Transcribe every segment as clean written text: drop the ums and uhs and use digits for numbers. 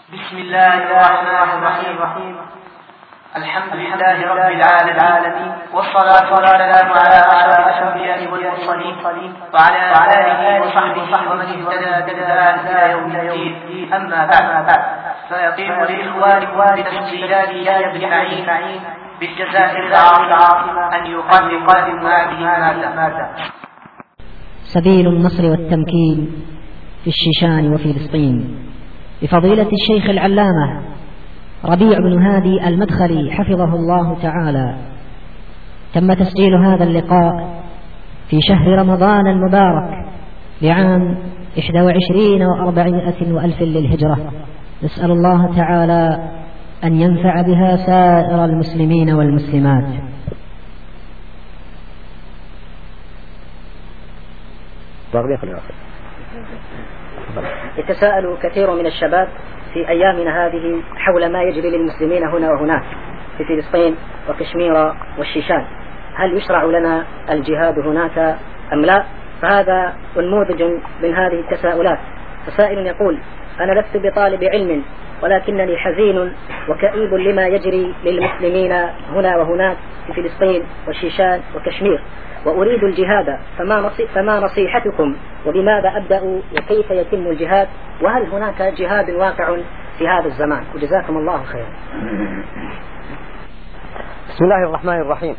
بسم الله الرحمن الرحيم. الحمد لله رب العالمين، والصلاة والسلام على أشرف الأنبياء والمرسلين وعلى آله وصحبه ومن اهتدى بهداه إلى يوم الدين. أما بعد، فيطيب لإخوانكم بتسجيلات يحيى بن معين بالجزائر العاصمة أن يقدم هذه المادة. سبيل النصر والتمكين في الشيشان وفي فلسطين، بفضيلة الشيخ العلامة ربيع بن هادي المدخلي حفظه الله تعالى. تم تسجيل هذا اللقاء في شهر رمضان المبارك لعام 21 و400 وألف للهجرة. نسأل الله تعالى أن ينفع بها سائر المسلمين والمسلمات. يتساءل كثير من الشباب في أيامنا هذه حول ما يجري للمسلمين هنا وهناك في فلسطين وكشمير والشيشان. هل يشرع لنا الجهاد هناك أم لا؟ فهذا نموذج من هذه التساؤلات. فسائل يقول: أنا لست بطالب علم، ولكنني حزين وكئيب لما يجري للمسلمين هنا وهناك في فلسطين والشيشان وكشمير، وأريد الجهاد، فما نصيحتكم وبماذا أبدأ وكيف يتم الجهاد، وهل هناك جهاد واقع في هذا الزمان؟ وجزاكم الله خيرا. بسم الله الرحمن الرحيم.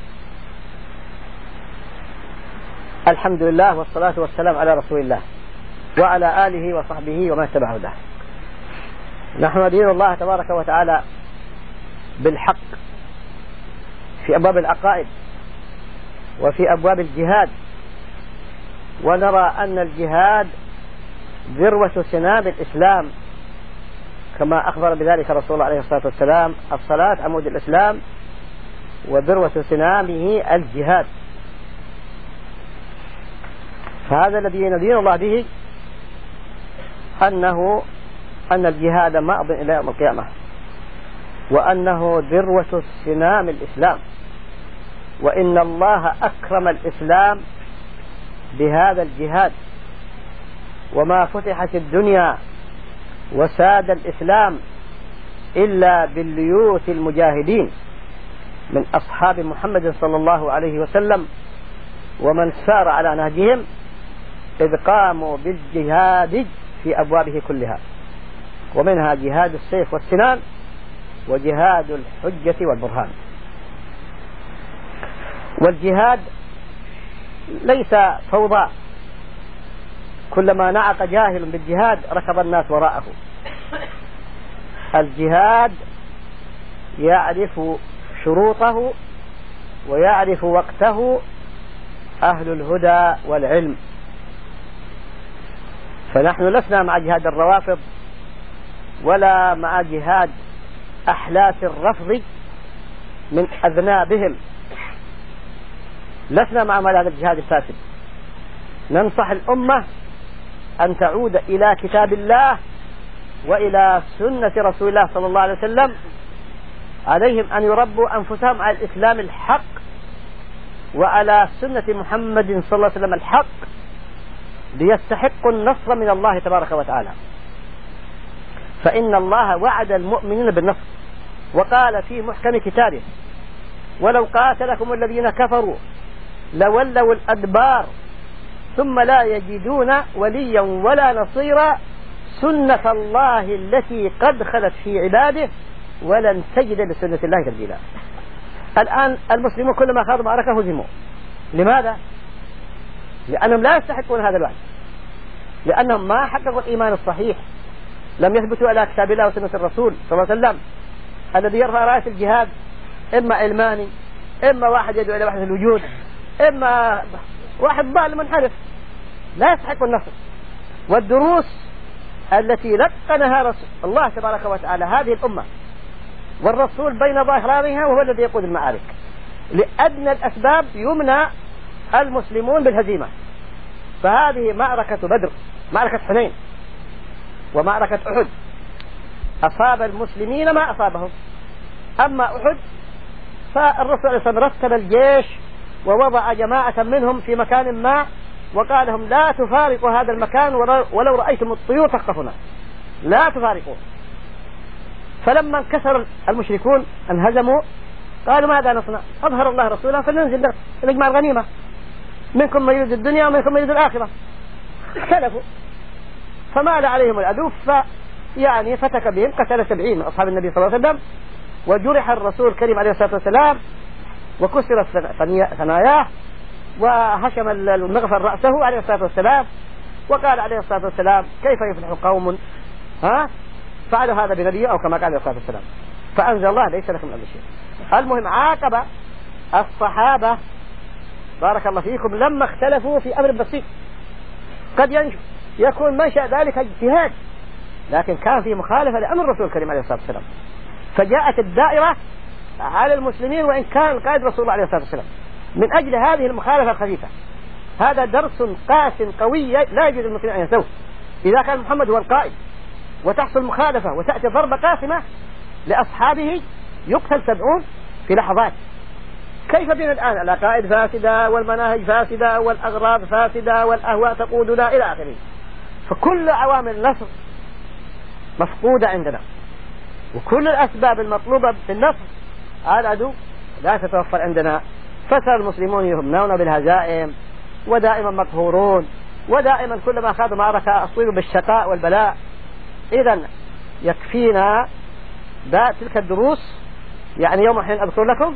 الحمد لله والصلاة والسلام على رسول الله وعلى آله وصحبه ومن تبعه له. نحن ندين الله تبارك وتعالى بالحق في أبواب العقائد وفي أبواب الجهاد، ونرى أن الجهاد ذروة سنام الإسلام كما أخبر بذلك رسول الله عليه الصلاة والسلام: الصلاة عمود الإسلام وذروة سنامه الجهاد. فهذا الذي ندين الله به أن الجهاد ماض إلى يوم القيامة، وأنه ذروة سنام الإسلام، وإن الله أكرم الإسلام بهذا الجهاد، وما فتحت الدنيا وساد الإسلام إلا بالليوث المجاهدين من أصحاب محمد صلى الله عليه وسلم ومن سار على نهجهم، إذ قاموا بالجهاد في أبوابه كلها، ومنها جهاد السيف والسنان وجهاد الحجة والبرهان. والجهاد ليس فوضى، كلما نعق جاهل بالجهاد ركض الناس وراءه. الجهاد يعرف شروطه ويعرف وقته أهل الهدى والعلم، فنحن لسنا مع جهاد الروافض ولا مع جهاد أحلاف الرفض من أذنابهم، لسنا مع هذا الجهاد الفاسد. ننصح الأمة أن تعود إلى كتاب الله وإلى سنة رسول الله صلى الله عليه وسلم. عليهم أن يربوا أنفسهم على الإسلام الحق وعلى سنة محمد صلى الله عليه وسلم الحق، ليستحقوا النصر من الله تبارك وتعالى. فإن الله وعد المؤمنين بالنصر، وقال في محكم كتابه: ولو قاتلكم الذين كفروا لولوا الأدبار ثم لا يجدون وليا ولا نصيرا سنة الله التي قد خلت في عباده ولن تجد لسنة الله تبديلا. الآن المسلمون كلما خاضوا معركة هزموا. لماذا؟ لأنهم لا يستحقون هذا الوعد، لأنهم ما حققوا الإيمان الصحيح، لم يثبتوا على كتاب الله وسنة الرسول صلى الله عليه وسلم. الذي يرفع راية الجهاد إما علماني، إما واحد يدعو إلى وحدة الوجود، إما واحد ضال منحرف، لا يستحق النصر. والدروس التي لقنها الله تبارك وتعالى هذه الأمة والرسول بين ظهرانها، وهو الذي يقود المعارك. لأدنى الأسباب يمنع المسلمون بالهزيمة. فهذه معركة بدر، معركة حنين، ومعركة أحد أصاب المسلمين ما أصابهم. أما أحد فالرسول عليه الصلاة والسلام رتب الجيش ووضع جماعة منهم في مكان ما، وقال لهم: لا تفارقوا هذا المكان ولو رأيتم الطيور تخطفنا، لا تفارقوا. فلما انكسر المشركون انهزموا قالوا ماذا نصنع؟ أظهر الله رسوله فلننزل نجمع الغنيمة، منكم من يريد الدنيا ومنكم من يريد الآخرة. اختلفوا فمال عليهم العدو يعني فتك بهم، قتل 70 من أصحاب النبي صلى الله عليه وسلم، وجرح الرسول الكريم عليه الصلاة والسلام وكسرت ثناياه وهشم المغفر رأسه عليه الصلاة والسلام، وقال عليه الصلاة والسلام كيف يفلح قوم فعلوا هذا بنبيه أو كما قال عليه الصلاة والسلام، فأنزل الله ليس لكم من أمر شيء. المهم عاقب الصحابة بارك الله فيكم لما اختلفوا في أمر بسيط قد يكون منشأ ذلك اجتهاد، لكن كان في مخالفة لأمر الرسول الكريم عليه الصلاة والسلام، فجاءت الدائرة على المسلمين وإن كان القائد رسول الله عليه الصلاة والسلام من أجل هذه المخالفة الخفيفة. هذا درس قاس قوي لا يجوز للمسلمين أن ينسوه. إذا كان محمد هو القائد وتحصل مخالفة وتأتي ضربة قاسمة لأصحابه يقتل 70 في لحظات، كيف بنا الآن؟ العقائد فاسدة والمناهج فاسدة والأغراض فاسدة والأهواء تقودنا إلى آخره، فكل عوامل النصر مفقودة عندنا، وكل الأسباب المطلوبة في النصر على العدو لا تتوفر عندنا، فصار المسلمون يهمون بالهزائم ودائما مقهورون، ودائما كلما أخذوا معركة أصيبوا بالشقاء والبلاء. إذن يكفينا تلك الدروس. يعني يوم حين أذكر لكم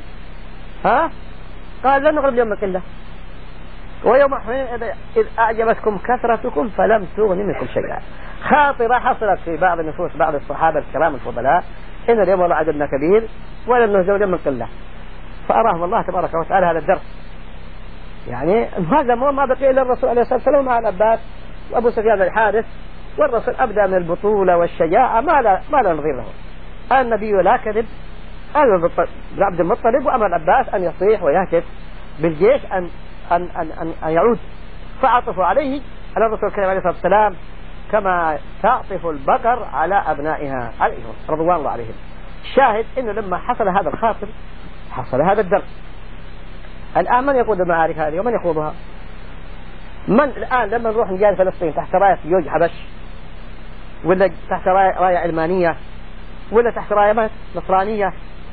قال لن نغلب يوم القلة، ويوم حين إذ أعجبتكم كثرتكم فلم تغن منكم شيئا. خاطرة حصلت في بعض النفوس بعض الصحابة الكرام الفضلاء إن اليوم والله عددنا كبير ولن نهزم يوم القلة، فأراهم الله تبارك وتعالى هذا الدرس. يعني هذا ما بقي إلا الرسول عليه الصلاة والسلام مع العباس وأبو سفيان الحارث، والرسول أبدأ من البطولة والشجاعة ما لا نظير له. النبي لا كذب، أمر عبد المطلب وأمر العباس أن يصيح ويهتف بالجيش أن يعود، فعطفوا عليه على الرسول الكريم عليه الصلاة والسلام كما تعطف البقر على أبنائها عليهم رضوان الله عليهم. الشاهد إنه لما حصل هذا الخاطر حصل هذا الدرس. الآن من يقود المعارك هذه ومن يخوضها؟ من الآن لما نروح نجاهد فلسطين تحت راية يوج حبش، ولا تحت راية علمانية، ولا تحت راية نصرانية،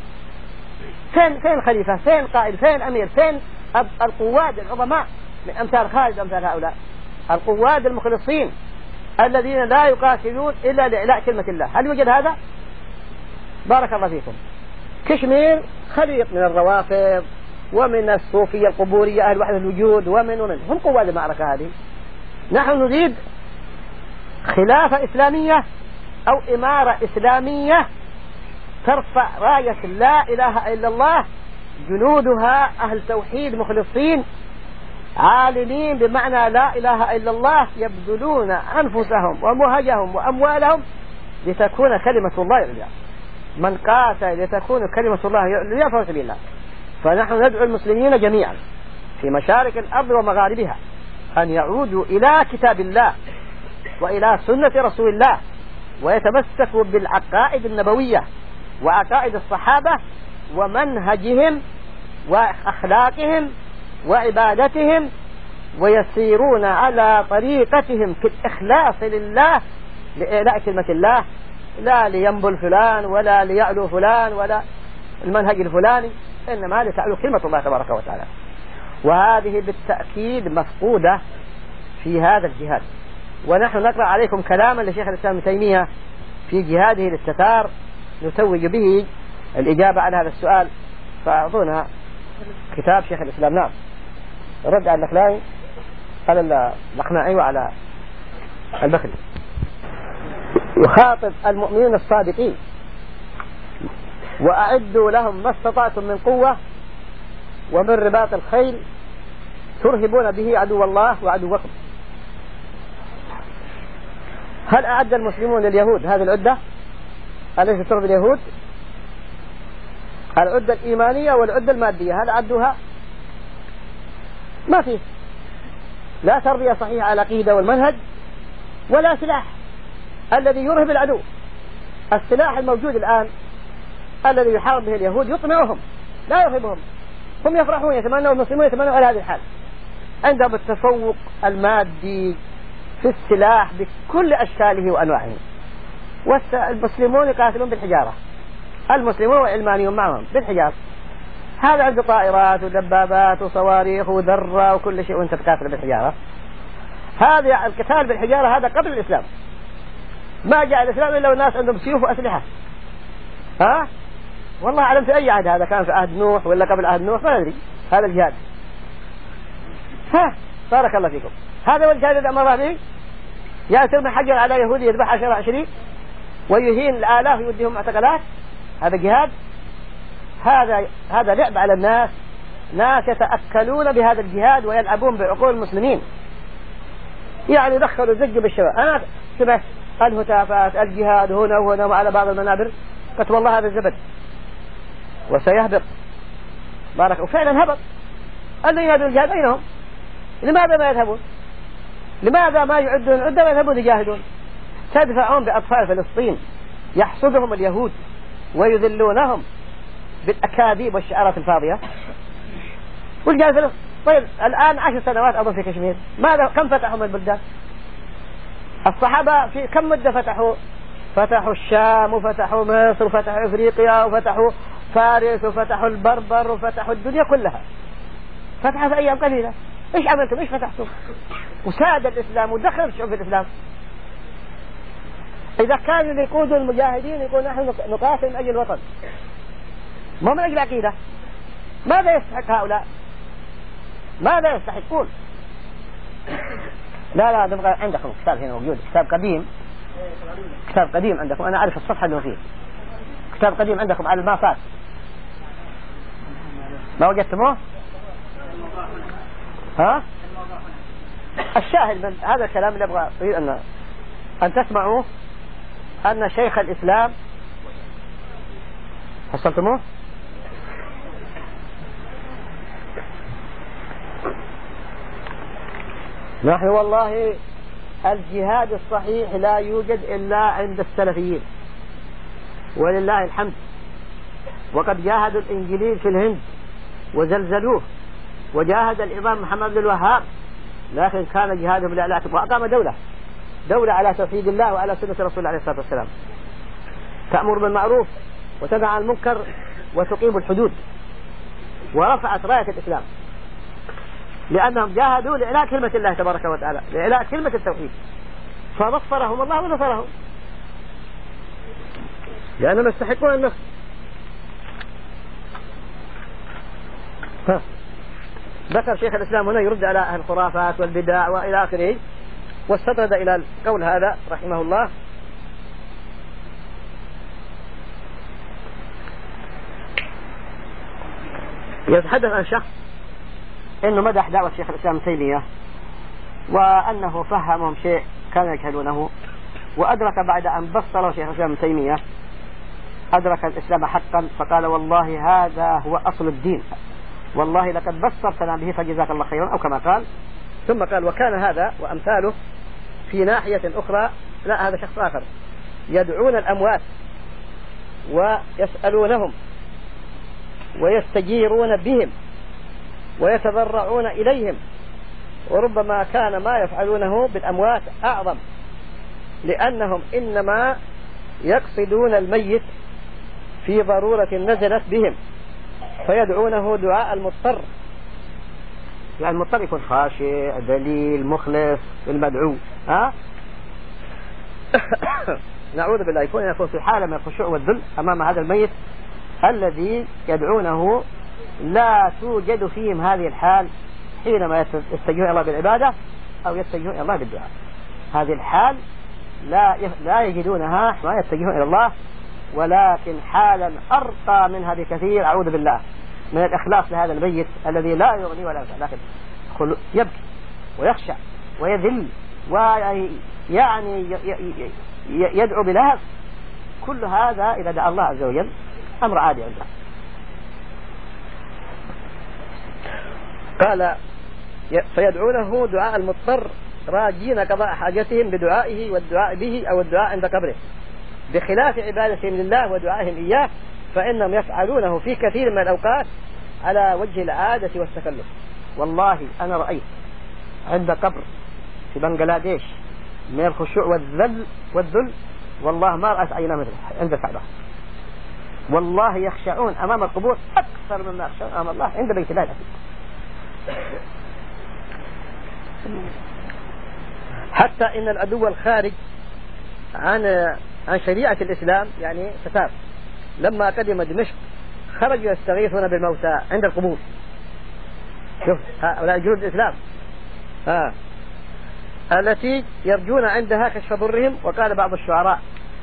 فين الخليفة؟ فين القائد؟ فين الأمير؟ فين القواد العظماء من أمثال خالد أمثال هؤلاء القواد المخلصين الذين لا يقاتلون إلا لإعلاء كلمة الله؟ هل يوجد هذا؟ بارك الله فيكم. كشمير خليط من الروافض ومن الصوفية القبورية أهل وحدة الوجود ومن هم قواد المعركة هذه. نحن نريد خلافة إسلامية أو إمارة إسلامية ترفع راية لا إله إلا الله، جنودها أهل توحيد مخلصين عالمين بمعنى لا إله إلا الله، يبذلون أنفسهم ومهجهم وأموالهم لتكون كلمة الله العليا. من قاتل لتكون كلمة الله العليا فهو سبيل الله. فنحن ندعو المسلمين جميعا في مشارق الأرض ومغاربها أن يعودوا إلى كتاب الله وإلى سنة رسول الله، ويتمسكوا بالعقائد النبوية وعقائد الصحابة ومنهجهم وأخلاقهم وعبادتهم، ويسيرون على طريقتهم في الإخلاص لله لإعلاء كلمة الله، لا لينبل فلان ولا ليعلو فلان ولا المنهج الفلاني، إنما لتعلو كلمة الله تبارك وتعالى. وهذه بالتأكيد مفقودة في هذا الجهاد. ونحن نقرأ عليكم كلاما لشيخ الإسلام ابن تيمية في جهاده للتتار نتوج به الإجابة على هذا السؤال، فأعطونا كتاب شيخ الإسلام. نعم، رد على النخلاعي على الأقناعي وعلى البخري. يخاطب المؤمنين الصادقين: وأعدوا لهم ما استطعتم من قوة ومن رباط الخيل ترهبون به عدو الله وعدوكم. هل أعد المسلمون لليهود هذه العدة؟ أليس ترهب اليهود؟ العدة الإيمانية والعدة المادية هل أعدوها؟ ما فيه، لا تربية صحيحة على العقيدة والمنهج ولا سلاح الذي يرهب العدو. السلاح الموجود الآن الذي يحارب به اليهود يطمعهم لا يرهبهم، هم يفرحون يتمنوا المسلمون يتمنوا على هذه الحال، عندهم التفوق المادي في السلاح بكل أشكاله وأنواعه. والمسلمون يقاتلون بالحجارة، المسلمون والعلمانيون معهم بالحجارة. هذا عنده طائرات ودبابات وصواريخ وذرة وكل شيء وانت تقاتل بالحجارة. هذا القتال بالحجارة هذا قبل الإسلام، ما جاء الإسلام إلا والناس عندهم سيوف وأسلحة. ها والله أعلم في أي عهد، هذا كان في عهد نوح ولا قبل عهد نوح ما أدري. هذا الجهاد. ها بارك الله فيكم. هذا هو الجهاد الذي أمر الله به. يأتي من حجر على يهودي يذبح 10 20 ويهين الآلاف يوديهم معتقلات، هذا جهاد. هذا لعب على الناس، ناس يتأكلون بهذا الجهاد ويلعبون بعقول المسلمين، يعني دخلوا زجوا بالشباب. أنا سمعت الهتافات الجهاد هنا وهنا وعلى بعض المنابر، قلت والله هذا الزبد وسيهبط. بارك. وفعلا هبط. الذين يهدون الجهاد أين هم؟ لماذا ما يذهبون؟ لماذا ما يعدون عدة ويذهبون يجاهدون؟ تدفعون بأطفال فلسطين يحصدهم اليهود ويذلونهم بالأكاذيب والشعارات الفاضية والجهاد فلسطين. طيب الآن 10 سنوات أظن في كشمير، ماذا كم فتحوا من البلدان؟ الصحابة في كم مدة فتحوا الشام وفتحوا مصر وفتحوا إفريقيا وفتحوا فارس وفتحوا البربر وفتحوا الدنيا كلها، فتحوا في أيام قليلة. إيش عملتم؟ إيش فتحتم؟ وساد الإسلام ودخل الشعوب في الإسلام. إذا كانوا يقودوا المجاهدين يقول نحن نقاتل من أجل الوطن ما من أجل عقيدة، ماذا يستحق هؤلاء؟ ماذا يستحقون؟ لا نبغى. عندكم كتاب هنا موجود، كتاب قديم عندكم، أنا أعرف الصفحة اللي فيه. كتاب قديم عندكم على المافات، ما وجدتموه؟ ها؟ الشاهد من هذا الكلام اللي أبغى أريد أن تسمعوه أن شيخ الإسلام، حصلتموه؟ نحن والله الجهاد الصحيح لا يوجد إلا عند السلفيين ولله الحمد. وقد جاهدوا الإنجليز في الهند وزلزلوه، وجاهد الإمام محمد بن الوهاب، لكن كان جهاده بالإعلاء، وأقام دولة على توحيد الله وعلى سنة رسول الله عليه الصلاة والسلام، تأمر بالمعروف وتنهى عن المنكر وتقيم الحدود، ورفعت راية الإسلام، لأنهم جاهدوا لإعلاء كلمة الله تبارك وتعالى، لإعلاء كلمة التوحيد، فنصرهم الله ونصرهم لأنهم يستحقون النصر. ذكر شيخ الإسلام هنا يرد على أهل الخرافات والبدع وإلى آخره، واستطرد إلى القول هذا رحمه الله. يتحدث عن شخص إنه مدح دعوة شيخ الإسلام ابن تيمية، وأنه فهمهم شيء كانوا يجهلونه، وأدرك بعد أن بصره شيخ الإسلام ابن تيمية أدرك الإسلام حقا، فقال والله هذا هو أصل الدين، والله لقد بصرتنا به فجزاك الله خيرا، أو كما قال. ثم قال وكان هذا وأمثاله في ناحية أخرى، لا هذا شخص آخر، يدعون الأموات ويسألونهم ويستجيرون بهم ويتضرعون إليهم، وربما كان ما يفعلونه بالأموات أعظم، لأنهم إنما يقصدون الميت في ضرورة نزلت بهم فيدعونه دعاء المضطر. يعني المضطر يكون خاشع دليل مخلص المدعو، نعوذ بالله، يكون في حالة من الخشوع والذل أمام هذا الميت الذي يدعونه، لا توجد فيهم هذه الحال حينما يتجهون الله بالعبادة أو يتجهون الله بالدعاء. هذه الحال لا يجدونها ما يتجهون إلى الله، ولكن حالا أرقى منها بكثير، أعوذ بالله، من الإخلاص لهذا الميت الذي لا يغني ولا ينفع، لكن يبكي ويخشع ويذل ويعني يدعو بلهف. كل هذا إذا دعا الله عز وجل أمر عادي عنده. قال فيدعونه دعاء المضطر راجين قضاء حاجتهم بدعائه والدعاء به أو الدعاء عند قبره، بخلاف عبادتهم لله ودعائهم إياه، فإنهم يفعلونه في كثير من الأوقات على وجه العادة والتكلف. والله أنا رأيت عند قبر في بنغلاديش من الخشوع والذل والله ما رأت عينا مثله عند الكعبة، والله يخشعون أمام القبور أكثر مما يخشعون أمام الله عند بيت الله العتيق. حتى إن العدو الخارج عن شريعة الإسلام يعني ستار لما قدم دمشق خرجوا يستغيثون بالموتى عند القبور. شوف هؤلاء جنود الإسلام التي يرجون عندها كشف ضرهم. وقال بعض الشعراء: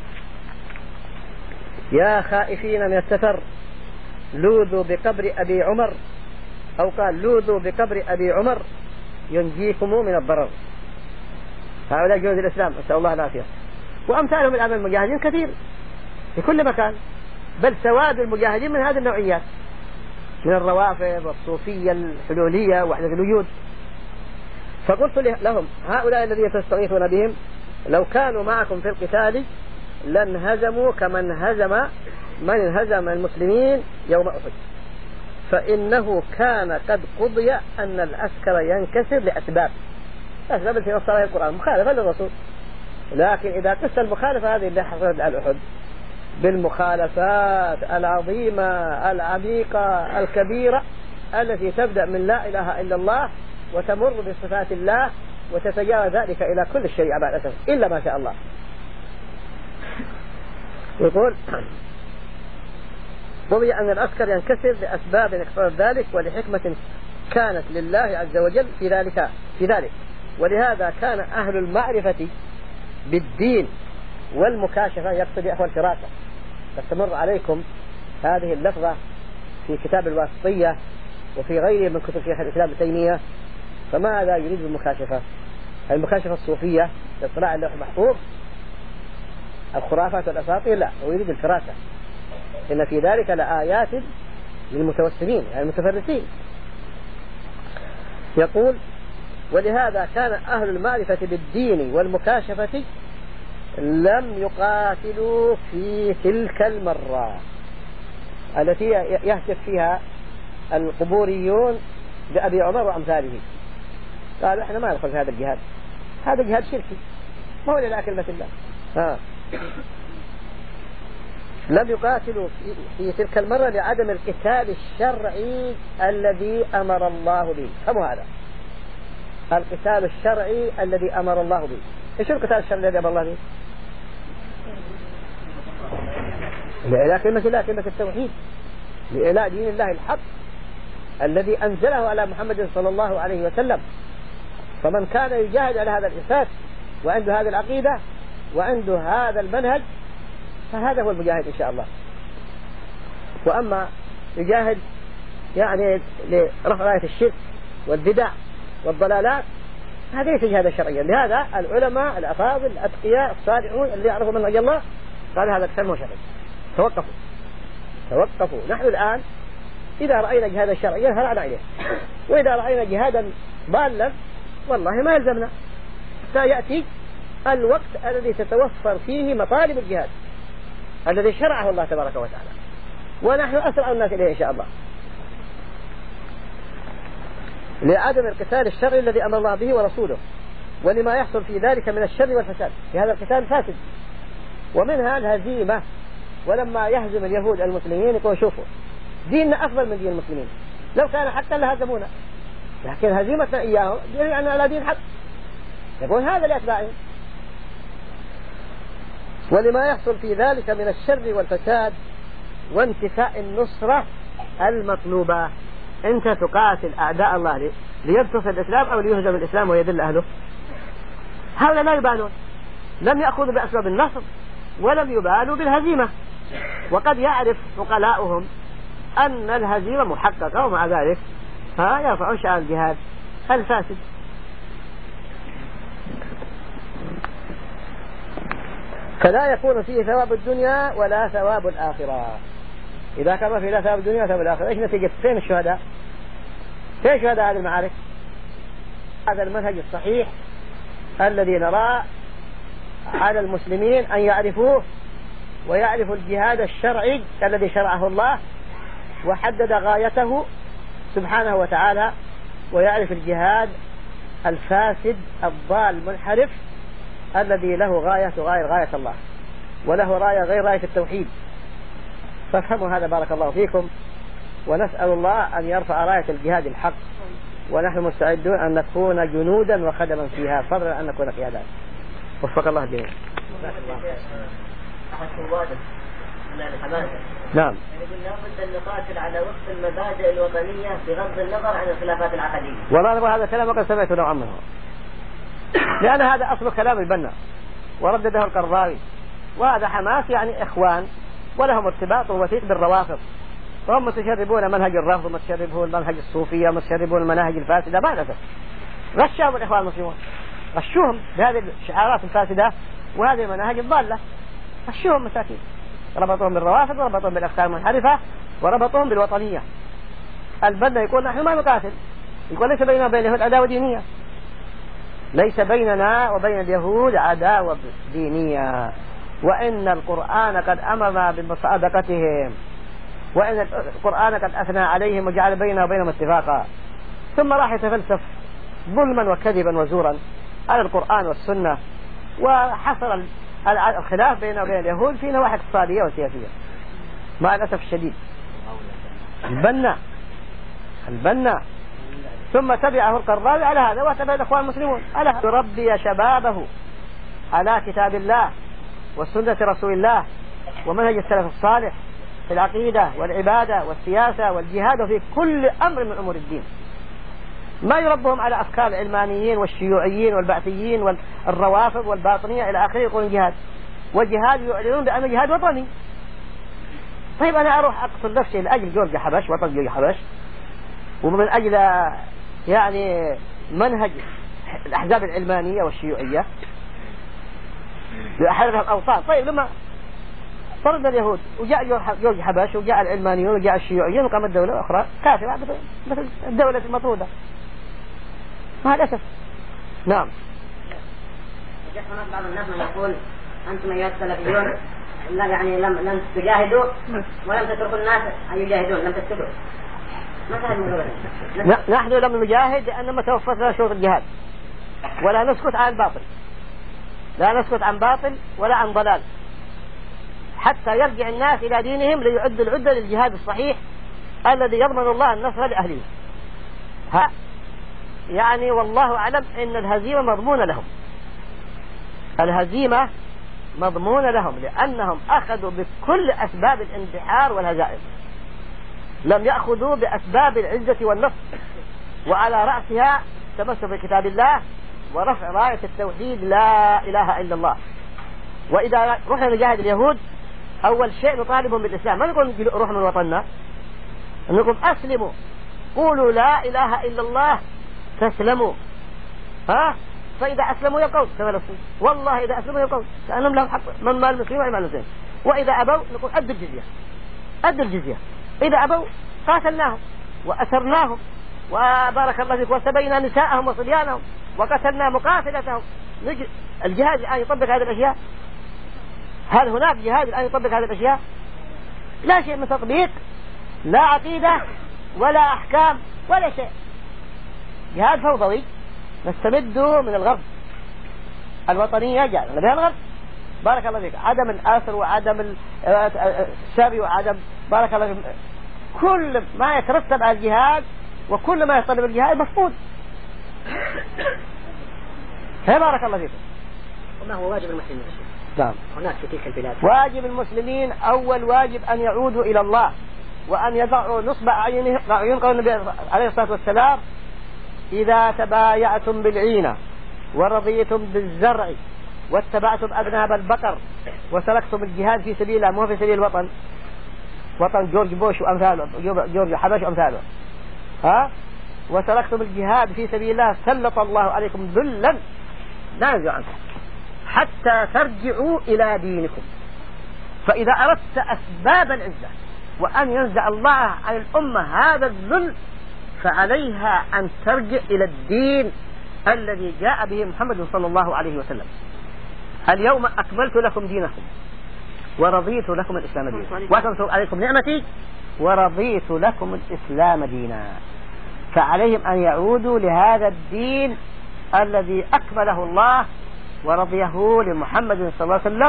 يا خائفين من الستر لوذوا بقبر أبي عمر، أو قال لوذوا بقبر أبي عمر ينجيكم من الضرر. هؤلاء جنود الإسلام نسأل الله العافية. وأمثالهم الآن المجاهدين كثير في كل مكان، بل سواد المجاهدين من هذه النوعيات من الروافض والصوفية الحلولية وحدة الوجود. فقلت لهم: هؤلاء الذين تستغيثون بهم لو كانوا معكم في القتال لانهزموا كمن انهزم المسلمين يوم أحد، فإنه كان قد قضي أن العسكر ينكسر لأسباب التي نص عليها القرآن مخالفة للرسول. لكن إذا قست المخالفة هذه اللي حصلت على أحد بالمخالفات العظيمة العميقة الكبيرة التي تبدأ من لا إله إلا الله وتمر بصفات الله وتتجاوز ذلك إلى كل الشريعة بعد أسف إلا ما شاء الله. يقول: قضي أن العسكر ينكسر لأسباب اقتضت ذلك ولحكمة كانت لله عز وجل في ذلك. ولهذا كان أهل المعرفة بالدين والمكاشفة، يقصد أخوة الفراسة، تستمر عليكم هذه اللفظة في كتاب الواسطية وفي غيره من كتب شيخ الإسلام ابن تيمية. فماذا يريد بالمكاشفة؟ المكاشفة الصوفية لاطلاع اللوح المحفوظ، الخرافات والأساطير؟ لا، هو يريد الفراسة. إن في ذلك لآيات للمتوسمين يعني المتفرسين. يقول: ولهذا كان أهل المعرفة بالدين والمكاشفة لم يقاتلوا في تلك المرة التي يهتف فيها القبوريون بأبي عمر وأمثاله. قالوا: احنا ما ندخل في هذا الجهاد، هذا جهاد شركي ما هو لله كلمة الله. لم يقاتلوا في تلك المرة لعدم القتال الشرعي الذي أمر الله به. فمو هذا القتال الشرعي الذي أمر الله به؟ ايش القتال الشرعي الذي أمر الله به؟ لإعلاء كلمة الله، كلمة التوحيد، لإعلاء دين الله الحق الذي أنزله على محمد صلى الله عليه وسلم. فمن كان يجاهد على هذا الأساس وعنده هذه العقيدة وعنده هذا المنهج فهذا هو المجاهد إن شاء الله. وأما يجاهد يعني لرفع راية الشرك والبدع والضلالات هذا ليس جهادا شرعيا. لهذا العلماء الأفاضل الأتقياء الصالحون اللي يعرفوا منهج الله قال هذا أكثر مو شرعي. توقفوا. نحن الآن إذا رأينا جهادا شرعيا هرعنا عليه، وإذا رأينا جهادا ضالا والله ما يلزمنا. سيأتي الوقت الذي تتوفر فيه مطالب الجهاد الذي شرعه الله تبارك وتعالى، ونحن أسرع الناس إليه إن شاء الله، لعدم القتال الشرعي الذي أمر الله به ورسوله، ولما يحصل في ذلك من الشر والفساد. في هذا القتال فاسد ومنها الهزيمة. ولما يهزم اليهود المسلمين يقول: شوفوا ديننا أفضل من دين المسلمين، لو كان حقا لهزمونا، لكن هزيمتنا إياهم دليل أننا على دين حق. يقول هذا لأتباعهم. ولما يحصل في ذلك من الشر والفساد وانتفاء النصرة المطلوبة. أنت تقاتل أعداء الله ليبتغوا الإسلام أو ليهزم الإسلام ويذل أهله؟ هؤلاء لا يبالون، لم يأخذوا بأسباب النصر ولم يبالوا بالهزيمة. وقد يعرف عقلاؤهم أن الهزيمة محققة، ومع ذلك يرفعون شعار الجهاد الفاسد. فلا يكون فيه ثواب الدنيا ولا ثواب الآخرة. إذا كان ما فيه لا ثواب الدنيا ولا ثواب الآخرة، إيش نتيجة؟ فين الشهداء؟ فين شهداء هذه المعارك؟ هذا المنهج الصحيح الذي نرى على المسلمين أن يعرفوه، ويعرفوا الجهاد الشرعي الذي شرعه الله وحدد غايته سبحانه وتعالى، ويعرف الجهاد الفاسد الضال المنحرف الذي له غاية غاية الله. وله راية غير راية التوحيد. فافهموا هذا بارك الله فيكم، ونسأل الله أن يرفع راية الجهاد الحق، ونحن مستعدون أن نكون جنودا وخدما فيها فضلا أن نكون قيادات. وفق الله الجميع. نعم. يقول لابد أن نقاتل على وفق المبادئ الوطنية بغض النظر عن الخلافات العقدية. والله هذا كلام وقد سمعته نوعا منه، لأن هذا أصل كلام البنا وردده القرضاوي، وهذا حماس يعني إخوان ولهم ارتباط وثيق بالروافض، وهم متشربون منهج الرفض ومتشربون منهج الصوفية ومتشربون المناهج الفاسدة. ما نفس غشهم الإخوان المسلمون، غشوهم بهذه الشعارات الفاسدة وهذه المناهج الضالة، غشوهم مساكين، ربطوهم بالروافض وربطوهم بالأفكار المنحرفة وربطوهم بالوطنية. البنا يقول نحن ما نقاتل، يقول ليس بيننا وبين اليهود عداوة دينية، ليس بيننا وبين اليهود عداوة دينية، وإن القرآن قد أمرنا بمصادقتهم، وإن القرآن قد أثنى عليهم وجعل بيننا وبينهم اتفاقا. ثم راح يتفلسف ظلما وكذبا وزورا على القرآن والسنة، وحصر الخلاف بيننا وبين اليهود في نواحي اقتصادية وسياسية مع الأسف الشديد. البنا ثم تبعه القرضاوي على هذا، وتبع الإخوان المسلمون على هذا. يربي شبابه على كتاب الله وسنة رسول الله ومنهج السلف الصالح في العقيدة والعبادة والسياسة والجهاد وفي كل أمر من أمور الدين. ما يربهم على أفكار العلمانيين والشيوعيين والبعثيين والروافض والباطنية إلى آخره يقولون جهاد، وجهاد يعلنون بأنه جهاد وطني. طيب أنا أروح أقتل نفسي لأجل جورج حبش، وطن جورج حبش، ومن أجل يعني منهج الأحزاب العلمانية والشيوعية لأحرر الأوطان. طيب لما طرد اليهود وجاء جورج حبش وجاء العلمانيون وجاء الشيوعيون وقامت دولة أخرى كافرة مثل الدولة المطرودة، مع الأسف. نعم. بعض الناس يقول أنتم أيها السلفيون لا يعني لم تجاهدوا ولم تتركوا الناس أن يجاهدون، لم تتبعوا. نحن لم نجاهد لأنما توفرنا شروط الجهاد، ولا نسكت عن الباطل، لا نسكت عن باطل ولا عن ضلال، حتى يرجع الناس إلى دينهم ليعدوا العدة للجهاد الصحيح الذي يضمن الله النصر لأهله. يعني والله أعلم إن الهزيمة مضمونة لهم، الهزيمة مضمونة لهم، لأنهم أخذوا بكل أسباب الانتحار والهزائم، لم يأخذوا بأسباب العزة والنصر، وعلى رأسها تمسك بكتاب الله ورفع راية التوحيد لا إله إلا الله. وإذا رحنا نجاهد اليهود أول شيء نطالبهم بالإسلام، ما نقول روح من وطننا، نقول أسلموا، قولوا لا إله إلا الله تسلموا. فإذا أسلموا يقول كفلسطين، والله إذا أسلموا يقول لأنهم لهم حق من مال المسلمين ومال المسلمين. وإذا أبوا نقول أدوا الجزية، أدوا الجزية. إذا أبوا قاتلناهم وأسرناهم وبارك الله فيك وسبينا نساءهم وصبيانهم وقتلنا مقاتلتهم. الجهاد الآن يطبق هذه الأشياء؟ هل هناك جهاد الآن يطبق هذه الأشياء؟ لا شيء من تطبيق، لا عقيدة ولا أحكام ولا شيء، جهاد فوضوي نستمد من الغرب. الوطنية جاء من الغرب بارك الله فيك، عدم الأسر وعدم السبي وعدم بارك الله فيك، كل ما يترتب على الجهاد وكل ما يطلب الجهاد مفقود. بارك الله فيك. وما هو واجب المسلمين؟ نعم. هناك في تلك البلاد واجب المسلمين أول واجب أن يعودوا إلى الله، وأن يضعوا نصب أعينهم قول النبي عليه الصلاة والسلام: إذا تبايعتم بالعينة ورضيتم بالزرع واتبعتم أذناب البقر وسلكتم الجهاد في سبيل الله، مو في سبيل الوطن، وطن جورج بوش وأمثاله، جورج حبش وأمثاله، وسلكتم الجهاد في سبيل الله سلط الله عليكم ذلا لا ينزع عنكم حتى ترجعوا إلى دينكم. فإذا أردت أسباب العزة وأن ينزع الله عن الأمة هذا الذل فعليها أن ترجع إلى الدين الذي جاء به محمد صلى الله عليه وسلم. اليوم أكملت لكم دينكم ورضيت لكم الإسلام دينا وأتممت عليكم نعمتي ورضيت لكم الإسلام دينا. فعليهم أن يعودوا لهذا الدين الذي أكمله الله ورضيه لمحمد صلى الله عليه وسلم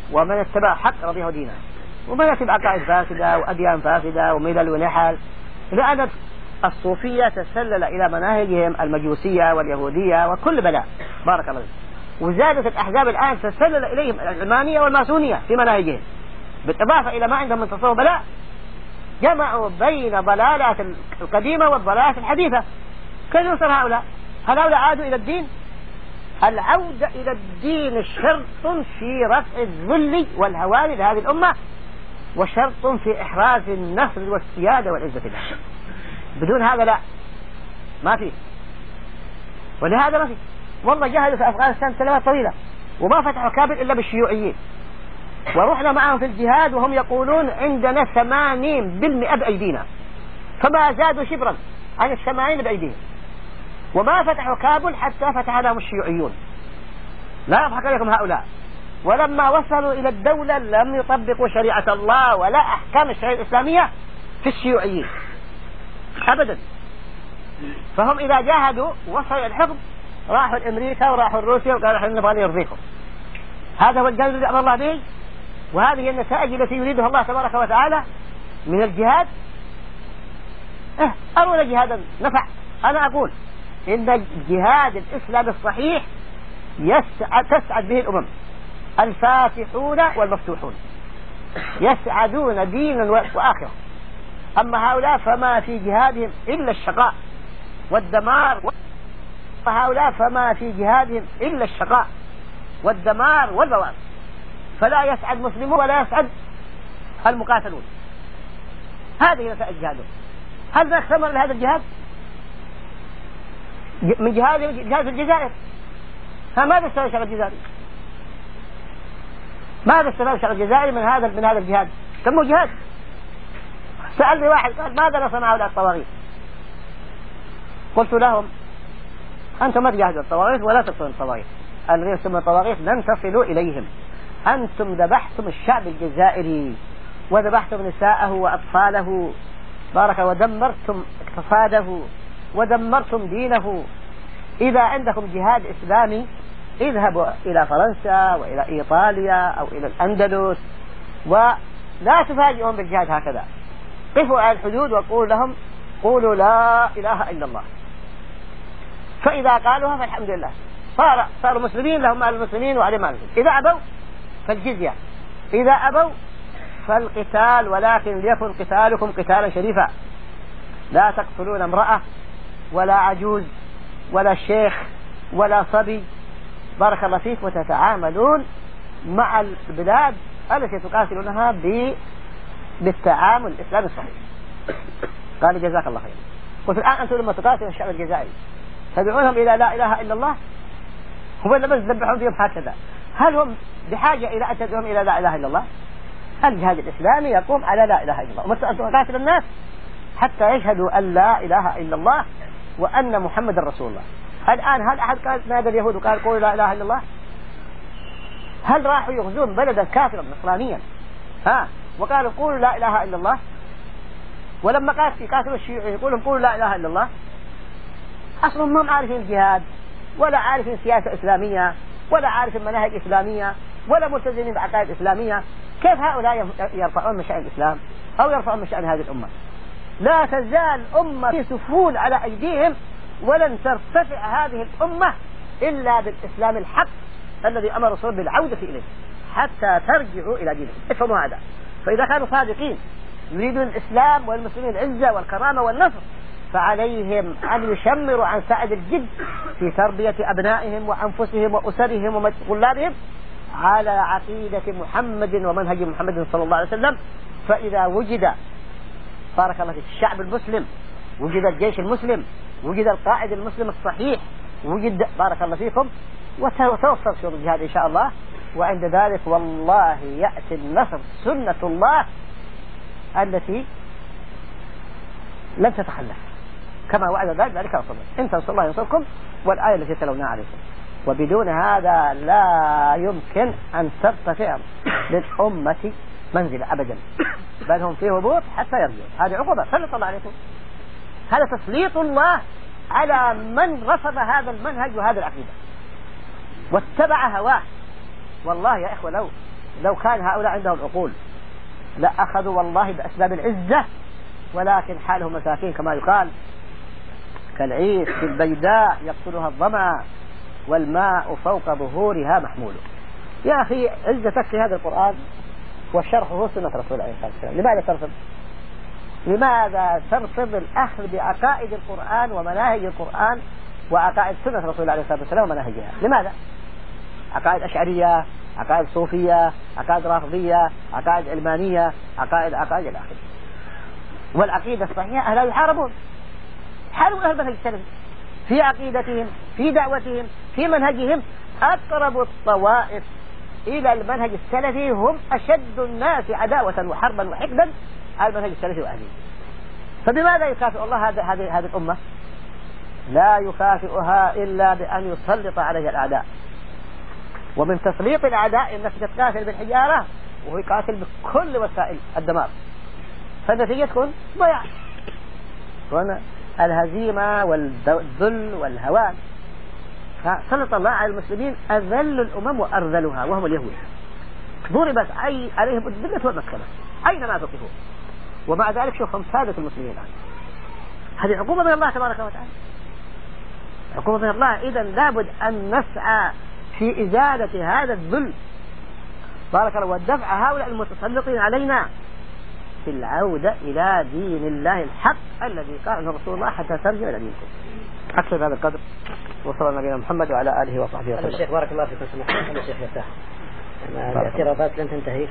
ومن اتبع حق رضيه دينا، ومن يتبع عقائد فاسدة وأديان فاسدة وملل ونحل، لأن الصوفية تسلل إلى مناهجهم المجوسية واليهودية وكل بلاء. بارك الله فيك. وزادت الأحزاب الآن تسلل إليهم العلمانية والماسونية في مناهجهم، بالإضافة إلى ما عندهم من تصوف بلاء، جمعوا بين ضلالات القديمة والضلالات الحديثة. كيف يوصل هؤلاء؟ هل هؤلاء عادوا إلى الدين؟ العودة إلى الدين شرط في رفع الذل والهوان لهذه الأمة، وشرط في إحراز النصر والسيادة والعزة لها. بدون هذا لا، ما في. ولهذا ما في. والله جاهدوا في أفغانستان سنوات طويلة وما فتحوا كابل إلا بالشيوعيين، ورحنا معهم في الجهاد وهم يقولون عندنا 80% بأيدينا، فما زادوا شبرا عن 80 بأيديهم، وما فتحوا كابل حتى فتح لهم الشيوعيون. لا يضحك عليكم هؤلاء. ولما وصلوا إلى الدولة لم يطبقوا شريعة الله ولا أحكام الشريعة الإسلامية في الشيوعيين أبدا. فهم إذا جاهدوا وصلوا إلى الحكم راحوا الأمريكا وراحوا الروسيا وقالوا احنا نبغى نرضيكم. هذا هو الجانب الذي أمر الله به، وهذه النتائج التي يريدها الله تبارك وتعالى من الجهاد. أرونا جهادا نفع. أنا أقول إن الجهاد الإسلامي الصحيح تسعد به الأمم، الفاتحون والمفتوحون يسعدون دينا وآخرة. أما هؤلاء فما في جهادهم إلا الشقاء والدمار، فهؤلاء فما في جهادهم إلا الشقاء والدمار والبوار، فلا يسعد مسلمون ولا يسعد المقاتلون. هذه نتائج جهادهم. هل نختمر لهذا الجهاد؟ من جهاد الجزائر. ماذا استفاد الشعب الجزائري؟ ماذا استفاد الشعب الجزائري من هذا الجهاد؟ كم جهاد؟ سألني واحد قال ماذا صنع هؤلاء الطواغيت؟ قلت لهم أنتم ما تجاهدوا الطواغيت ولا تقتلون الطواغيت، الذين يسمون الطواغيت لن تصلوا إليهم. أنتم ذبحتم الشعب الجزائري وذبحتم نساءه وأطفاله، بارك، ودمرتم اقتصاده ودمرتم دينه. إذا عندكم جهاد إسلامي اذهبوا إلى فرنسا وإلى إيطاليا أو إلى الأندلس، ولا تفاجئون بالجهاد هكذا. قفوا على الحدود وقولوا لهم قولوا لا إله إلا الله، فإذا قالوها فالحمد لله صاروا مسلمين، لهم مال المسلمين وعليهم مال المسلمين. إذا أبوا فالجزية، إذا أبوا فالقتال، ولكن ليكن قتالكم قتالا شريفا، لا تقتلون امرأة ولا عجوز ولا شيخ ولا صبي، بارك الله فيك، وتتعاملون مع البلاد التي تقاتلونها بالتعامل الإسلامي الصحيح. قال جزاك الله خير. قلت الآن أنتم لما تقاتلون الشعب الجزائري تدعونهم إلى لا إله إلا الله، هو لما تذبحون فيهم هكذا، هل هم بحاجة إلى أن تدعوهم إلى لا إله إلا الله؟ الجهاد الإسلامي يقوم على لا إله إلا الله، ومتى أن تقاتل الناس حتى يشهدوا أن لا إله إلا الله وأن محمد رسول الله. الآن هل أحد قال نادى اليهود وقال قولوا لا إله إلا الله؟ هل راحوا يغزون بلدا كافرا نصرانيا وقالوا قولوا لا إله إلا الله؟ ولما قاتلوا الشيوعيين يقولون قولوا لا إله إلا الله؟ أصلا ما عارفين الجهاد ولا عارفين سياسة إسلامية ولا عارفين مناهج إسلامية ولا ملتزمين بعقائد إسلامية. كيف هؤلاء يرفعون من شأن الإسلام أو يرفعون من شأن هذه الأمة؟ لا تزال أمة سفول على أيديهم، ولن ترتفع هذه الأمة إلا بالإسلام الحق الذي أمر الرسول بالعودة إليه حتى ترجعوا إلى دينهم. افهموا هذا. فإذا كانوا صادقين يريدون الإسلام والمسلمين العزة والكرامة والنصر، فعليهم أن يشمروا عن سعد الجد في تربية أبنائهم وأنفسهم وأسرهم وطلابهم على عقيدة محمد ومنهج محمد صلى الله عليه وسلم. فإذا وجد بارك الله فيك الشعب المسلم، وجد الجيش المسلم، وجد القائد المسلم الصحيح، وجد بارك الله فيكم وتوصل شروط الجهاد إن شاء الله، وعند ذلك والله يأتي النصر، سنة الله التي لن تتخلف كما وعد ذلك رسول الله. إن تنصروا الله ينصركم، والآية التي تلوناها عليكم. وبدون هذا لا يمكن أن ترتفع للأمة منزلة أبدا، بل هم في هبوط حتى يرجعون. هذه عقوبة سلط الله عليكم، هذا تسليط الله على من رفض هذا المنهج وهذا العقيدة واتبع هواه. والله يا إخوة لو كان هؤلاء عندهم عقول لأخذوا والله بأسباب العزة، ولكن حالهم مساكين كما يقال كالعيش في البيداء يقتلها الظمأ والماء فوق ظهورها محمول. يا أخي عزتك في هذا القرآن وشرحه سنة رسول الله صلى الله عليه وسلم. لماذا ترفض؟ لماذا ترفض الأخذ بعقائد القرآن ومناهج القرآن وعقائد سنة رسول الله عليه الصلاة والسلام ومناهجها؟ لماذا؟ عقائد أشعرية، عقائد صوفية، عقائد رافضية، عقائد علمانية، عقائد الآخر. والعقيدة الصحيحة لا يحاربون، حاربوا أهل المنهج السلفي في عقيدتهم، في دعوتهم، في منهجهم. أقرب الطوائف إلى المنهج السلفي هم أشد الناس عداوة وحربا وحقدا على المنهج السلفي وأهله. فبماذا يكافئ الله هذه الأمة؟ لا يكافئها إلا بأن يسلط عليها الأعداء. ومن تسليط الأعداء أنك تتقاتل بالحجارة وهو يقاتل بكل وسائل الدمار، فالنتيجة تكون ضياع، تكون الهزيمة والذل والهوان. فسلط الله على المسلمين أذل الأمم وأرذلها وهم اليهود، ضربت عليهم الذلة والمسكنة أينما ثقفوا، ومع ذلك شوفهم سادة المسلمين الآن. هذه عقوبة من الله تبارك وتعالى، عقوبة من الله. إذا لابد أن نسعى في إزالة هذا الذل بارك الله، ودفع هؤلاء المتسلطين علينا في العودة إلى دين الله الحق الذي قال عنه رسول الله حتى ترجع إلى دينكم. أكثر هذا القدر، وصلى الله نبينا محمد وعلى آله وصحبه وسلم. الشيخ بارك الله فيكم. سمحت يا شيخ يرتاح، الاعتراضات لن تنتهي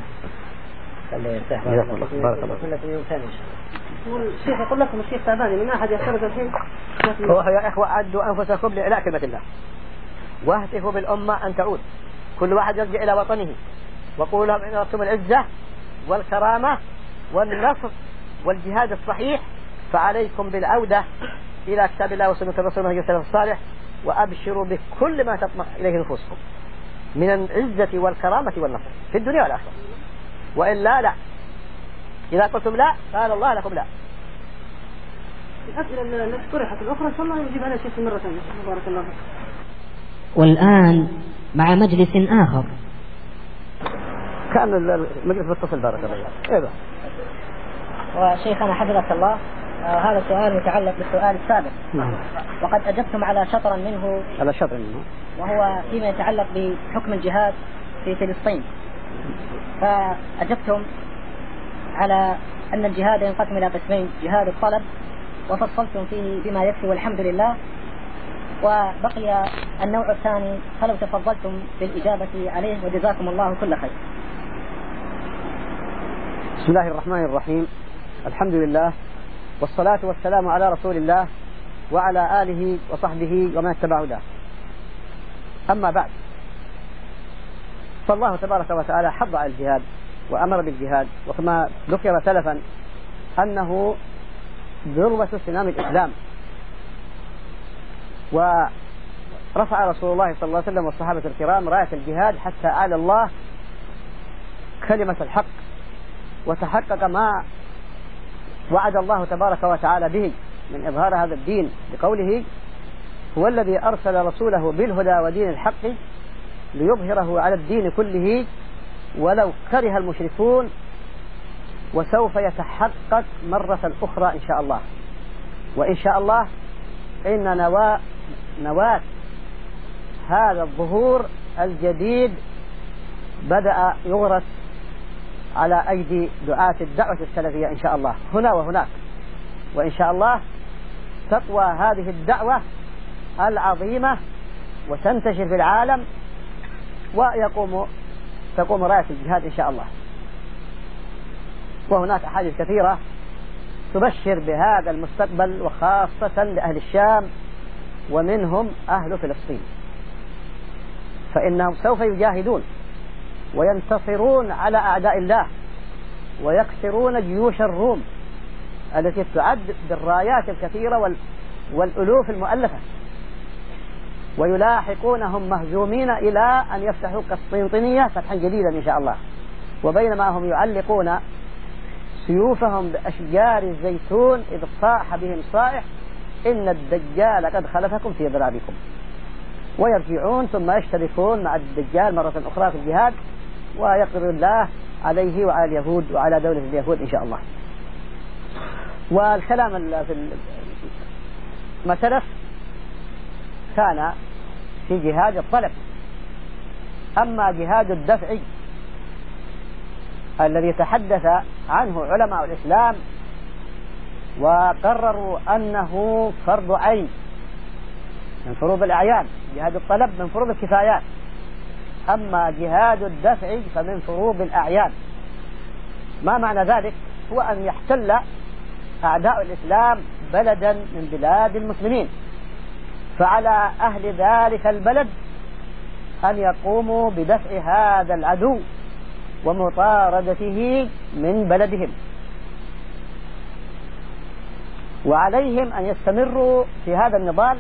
خليه يرتاح. بارك الله فيكم. يوم ثاني إن شاء الله. الشيخ يقول لكم الشيخ تعبان، من أحد يعترض الحين؟ هو يا إخوة عدوا أنفسكم لإعلاء كلمة الله، واهتفوا بالأمة أن تعود، كل واحد يرجع إلى وطنه، وقولوا لهم إن أردتم العزة والكرامة والنصر والجهاد الصحيح فعليكم بالعودة إلى كتاب الله وسنة الرسول ومنهج السلف الصالح، وأبشروا بكل ما تطمح إليه نفوسكم من العزة والكرامة والنصر في الدنيا والآخرة. وإلا لا، إذا قلتم لا قال الله لكم لا. الأسئلة التي طرحت الأخرى إن شاء الله نجيب عليها شيء مرة ثانية. بارك الله فيك. والآن مع مجلس آخر. كان المجلس متصل بارك الله فيك. وشيخنا حفظك الله، هذا السؤال متعلق بالسؤال السابق. وقد أجبتم على شطرا منه، وهو فيما يتعلق بحكم الجهاد في فلسطين. فأجبتم على أن الجهاد ينقسم إلى قسمين: جهاد الطلب، وفصلتم فيه بما يكفي والحمد لله، وبقي النوع الثاني، فلو تفضلتم بالإجابة عليه وجزاكم الله كل خير. بسم الله الرحمن الرحيم، الحمد لله والصلاة والسلام على رسول الله وعلى آله وصحبه ومن اتبعه له. أما بعد، فالله تبارك وتعالى حض على الجهاد وأمر بالجهاد، وكما ذكر سلفا أنه ذروة سنام الإسلام، ورفع رسول الله صلى الله عليه وسلم والصحابة الكرام راية الجهاد حتى أعلى الله كلمة الحق، وتحقق ما وعد الله تبارك وتعالى به من إظهار هذا الدين بقوله: هو الذي أرسل رسوله بالهدى ودين الحق ليظهره على الدين كله ولو كره المشركون. وسوف يتحقق مرة أخرى إن شاء الله، وإن شاء الله إن نواة هذا الظهور الجديد بدأ يغرس على أيدي دعاة الدعوة السلفية إن شاء الله هنا وهناك، وإن شاء الله تقوى هذه الدعوة العظيمة وتنتشر في العالم، تقوم راية الجهاد إن شاء الله. وهناك أحاديث كثيرة تبشر بهذا المستقبل، وخاصة لأهل الشام ومنهم أهل فلسطين، فإنهم سوف يجاهدون وينتصرون على أعداء الله ويكسرون جيوش الروم التي تعد بالرايات الكثيرة والألوف المؤلفة، ويلاحقونهم مهزومين إلى أن يفتحوا قسطنطينية فتحا جديدا إن شاء الله. وبينما هم يعلقون سيوفهم بأشجار الزيتون إذ صاح بهم صائح: إن الدجال قد خلفكم في ضرابكم. ويرجعون ثم يشتركون مع الدجال مرة أخرى في الجهاد ويقدر الله عليه وعلى اليهود وعلى دولة اليهود إن شاء الله. والكلام في ما سلف كان في جهاد الطلب. أما جهاد الدفع الذي تحدث عنه علماء الإسلام وقرروا أنه فرض عين من فروض الأعيان، جهاد الطلب من فروض الكفايات، أما جهاد الدفع فمن فروض الأعيان. ما معنى ذلك؟ هو أن يحتل أعداء الإسلام بلدا من بلاد المسلمين، فعلى أهل ذلك البلد أن يقوموا بدفع هذا العدو ومطاردته من بلدهم، وعليهم أن يستمروا في هذا النضال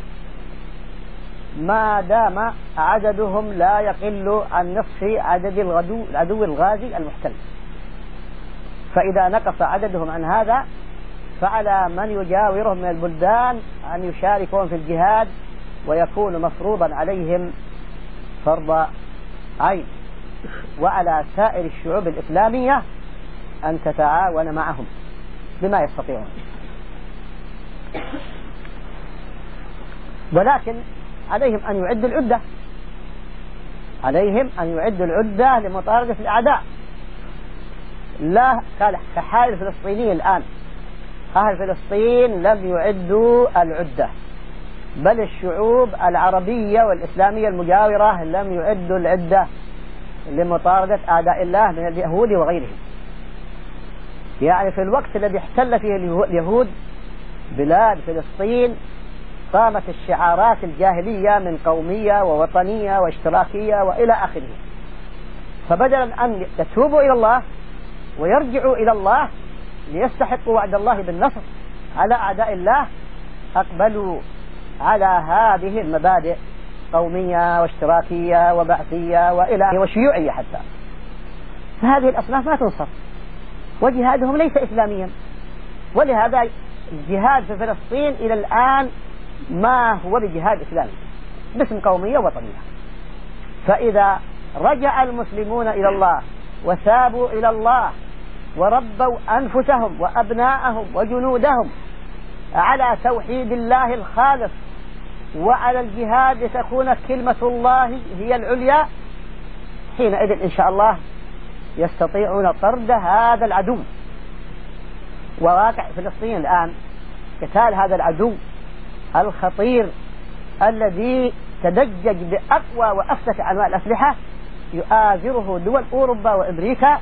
ما دام عددهم لا يقل عن نصف عدد العدو الغازي المحتل. فإذا نقص عددهم عن هذا فعلى من يجاورهم من البلدان أن يشاركون في الجهاد ويكون مفروضا عليهم فرض عين، وعلى سائر الشعوب الإسلامية أن تتعاون معهم بما يستطيعون. ولكن عليهم أن يعدوا العدة، عليهم أن يعدوا العدة لمطاردة الأعداء، لا كحال الفلسطينيين الآن. أهل فلسطين لم يعدوا العدة، بل الشعوب العربية والإسلامية المجاورة لم يعدوا العدة لمطاردة أعداء الله من اليهود وغيرهم. يعني في الوقت الذي احتل فيه اليهود بلاد فلسطين قامت الشعارات الجاهلية من قومية ووطنية واشتراكية وإلى آخره. فبدلا أن يتوبوا إلى الله ويرجعوا إلى الله ليستحقوا وعد الله بالنصر على أعداء الله، أقبلوا على هذه المبادئ قومية واشتراكية وبعثية وإلى وشيوعية حتى. فهذه الأصناف ما تنصر وجهادهم ليس إسلاميا. ولهذا الجهاد في فلسطين إلى الآن ما هو بجهاد إسلامي باسم قومية وطنية. فإذا رجع المسلمون إلى الله وثابوا إلى الله وربوا أنفسهم وأبناءهم وجنودهم على توحيد الله الخالص وعلى الجهاد لتكون كلمة الله هي العليا، حينئذ إن شاء الله يستطيعون طرد هذا العدو. وواقع فلسطين الآن قتال هذا العدو الخطير الذي تدجج بأقوى وأفتك أنواع الأسلحة يؤازره دول أوروبا وأمريكا،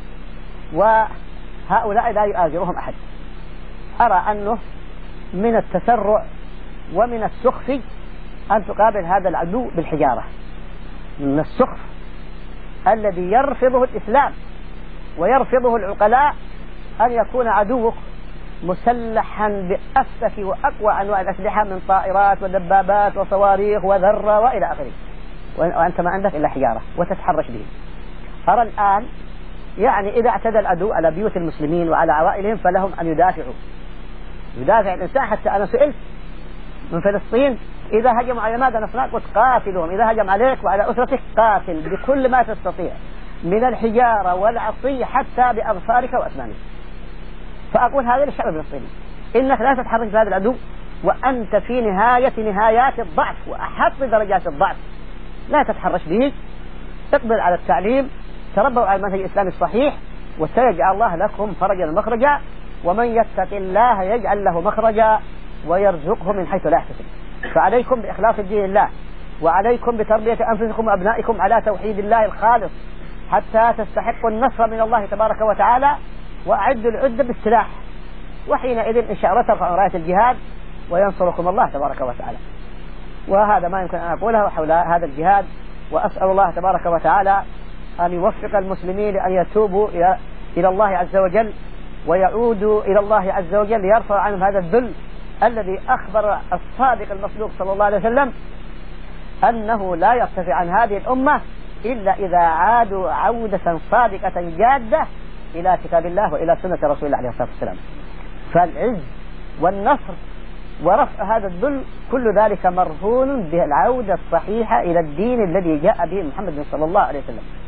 وهؤلاء لا يؤازرهم أحد. أرى أنه من التسرع ومن السخف أن تقابل هذا العدو بالحجارة، من السخف الذي يرفضه الإسلام ويرفضه العقلاء أن يكون عدوك مسلحا بأفتك وأقوى أنواع الأسلحة من طائرات ودبابات وصواريخ وذرة وإلى آخره، وأنت ما عندك إلا حجارة وتتحرش به. أرى الآن يعني إذا اعتدى العدو على بيوت المسلمين وعلى عوائلهم فلهم أن يدافعوا. يدافع الإنسان. حتى أنا سئلت من فلسطين إذا هجموا على ماذا نصنع؟ قلت قاتلهم. إذا هجم عليك وعلى أسرتك قاتل بكل ما تستطيع من الحجارة والعصي حتى بأظفارك وأسنانك. فأقول هذا للشعب الفلسطيني، إنك لا تتحرك بهذا العدو وأنت في نهايات الضعف وأحط درجات الضعف، لا تتحرش به. اقبل على التعليم، تربوا على المنهج الإسلامي الصحيح، وسيجعل الله لكم فرجا ومخرجا. ومن يتق الله يجعل له مخرجا ويرزقه من حيث لا يحتسب. فعليكم بإخلاص الدين لله، وعليكم بتربية أنفسكم وأبنائكم على توحيد الله الخالص حتى تستحقوا النصر من الله تبارك وتعالى. وأعدوا العدة بالسلاح، وحينئذ إن شاء الله ترفعوا راية الجهاد وينصركم الله تبارك وتعالى. وهذا ما يمكن أن أقوله حول هذا الجهاد. وأسأل الله تبارك وتعالى أن يوفق المسلمين أن يتوبوا إلى الله عز وجل ويعودوا إلى الله عز وجل ليرفع عنهم هذا الذل الذي أخبر الصادق المصدوق صلى الله عليه وسلم أنه لا يرتفع عن هذه الأمة إلا إذا عادوا عودة صادقة جادة إلى كتاب الله وإلى سنة رسول الله عليه الصلاة والسلام. فالعز والنصر ورفع هذا الذل كل ذلك مرهون بالعودة الصحيحة إلى الدين الذي جاء به محمد صلى الله عليه وسلم.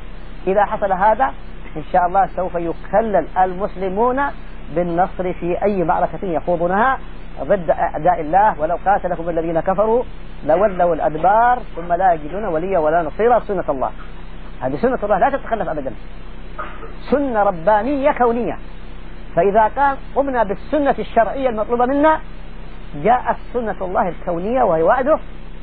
إذا حصل هذا إن شاء الله سوف يكلل المسلمون بالنصر في أي معركة يخوضونها ضد أعداء الله. ولو قاتلكم الذين كفروا لولوا الأدبار ثم لا يجدون وليا ولا نصيرا. سنة الله، هذه سنة الله لا تتخلف أبدا، سنة ربانية كونية. فإذا قمنا بالسنة الشرعية المطلوبة منا جاءت سنة الله الكونية وهي وعده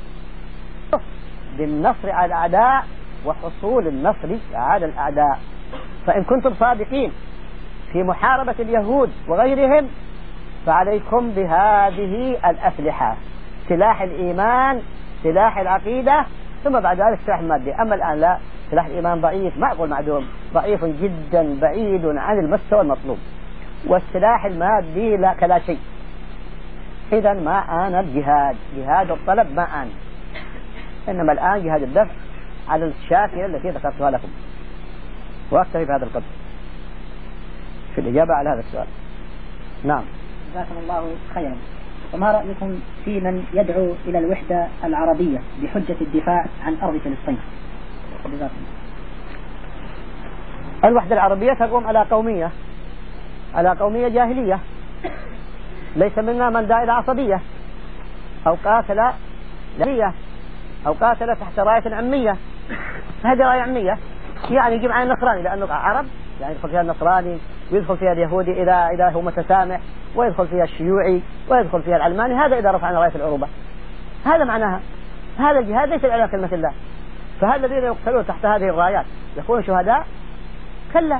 بالنصر على الأعداء وحصول النصر على الأعداء. فإن كنتم صادقين في محاربة اليهود وغيرهم فعليكم بهذه الأسلحة: سلاح الإيمان، سلاح العقيدة، ثم بعد ذلك سلاح المادي. أما الآن لا، سلاح الإيمان ضعيف، معقول معدوم، ضعيف جدا، بعيد عن المستوى المطلوب، والسلاح المادي لا كلا شيء. إذا ما آن الجهاد، جهاد الطلب ما آن، إنما الآن جهاد الدفع على الشاكلة التي ذكرتها لكم. وأكتفي بهذا القدر في الإجابة على هذا السؤال. نعم. جزاكم الله خيرا. وما رأيكم في من يدعو إلى الوحدة العربية بحجة الدفاع عن أرض فلسطين؟ الوحدة العربية تقوم على قومية جاهلية. ليس منا من دعا إلى عصبية أو قاتل جاهلية أو قاتل تحت راية عمية. هذه راية عمية يعني يجيب عن النصراني، لأنه عرب يعني يدخل فيها النصراني ويدخل فيها اليهودي إذا هو متسامح، ويدخل فيها الشيوعي ويدخل فيها العلماني. هذا إذا رفعنا راية العروبة. هذا معناها هذا الجهاد ليس على كلمة الله. فهل الذين يقتلون تحت هذه الرايات يكونوا شهداء؟ كلا.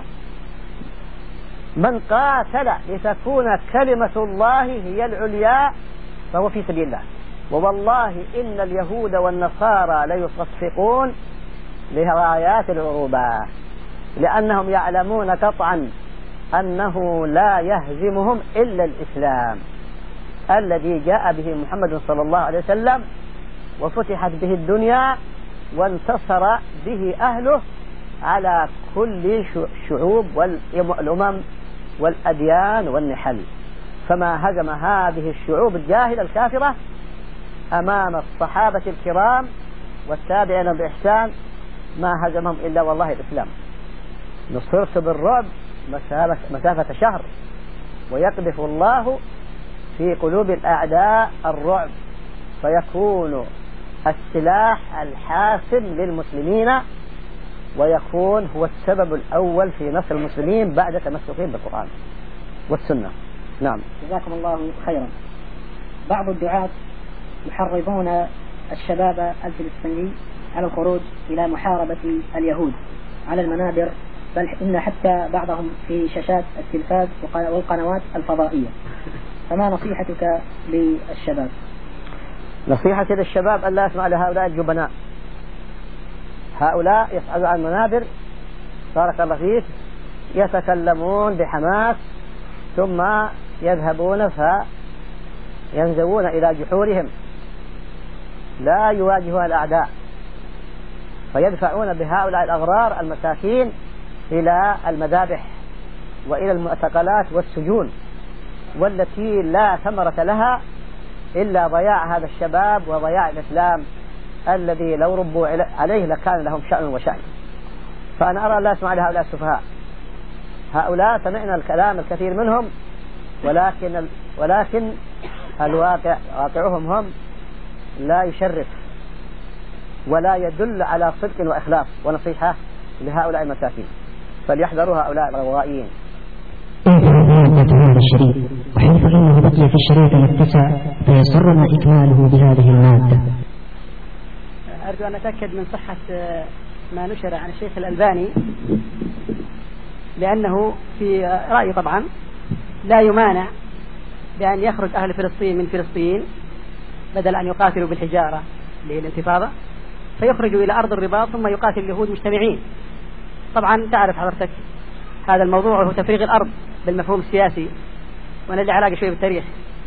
من قاتل لتكون كلمة الله هي العليا فهو في سبيل الله. ووالله إن اليهود والنصارى ليصفقون لرايات العروبة، لأنهم يعلمون قطعا أنه لا يهزمهم إلا الإسلام الذي جاء به محمد صلى الله عليه وسلم وفتحت به الدنيا وانتصر به أهله على كل الشعوب والأمم والأديان والنحل. فما هزم هذه الشعوب الجاهلة الكافرة أمام الصحابة الكرام والتابعين بإحسان، ما هزمهم إلا والله الإسلام. نصرت بالرعب مسافة شهر، ويقذف الله في قلوب الأعداء الرعب، فيكون السلاح الحاسم للمسلمين ويكون هو السبب الأول في نصر المسلمين بعد تمسكهم بالقرآن والسنة. نعم. جزاكم الله خيرا. بعض الدعاة يحرضون الشباب الفلسطيني على الخروج إلى محاربة اليهود على المنابر، بل إن حتى بعضهم في شاشات التلفاز والقنوات الفضائية. فما نصيحتك للشباب؟ نصيحتي للشباب أن لا يسمع لهؤلاء الجبناء. هؤلاء يصعدوا على المنابر بارك الله فيك يتكلمون بحماس ثم يذهبون فينزوون إلى جحورهم، لا يواجهون الأعداء، فيدفعون بهؤلاء الأغرار المساكين إلى المذابح وإلى المعتقلات والسجون، والتي لا ثمرة لها إلا ضياع هذا الشباب وضياع الإسلام الذي لو ربوا عليه لكان لهم شأن وشأن. فأنا أرى لا أسمع لهؤلاء السفهاء. هؤلاء سمعنا الكلام الكثير منهم، ولكن الواقع واقعهم هم لا يشرف ولا يدل على صدق وإخلاص. ونصيحة لهؤلاء المساكين فليحذروا هؤلاء الغوائيين. هذا الشريط وحيث إنه بقي في الشريط متسع فيسرنا إكماله بهذه المادة. أرجو أن أتأكد من صحة ما نشر عن الشيخ الألباني، لأنه في رأيي طبعا لا يمانع بأن يخرج أهل فلسطين من فلسطين بدل أن يقاتلوا بالحجارة للانتفاضة، فيخرجوا إلى أرض الرباط ثم يقاتل اليهود مجتمعين. طبعا تعرف حضرتك هذا الموضوع هو تفريغ الأرض بالمفهوم السياسي، وأنا لي علاقة شوية بالتاريخ.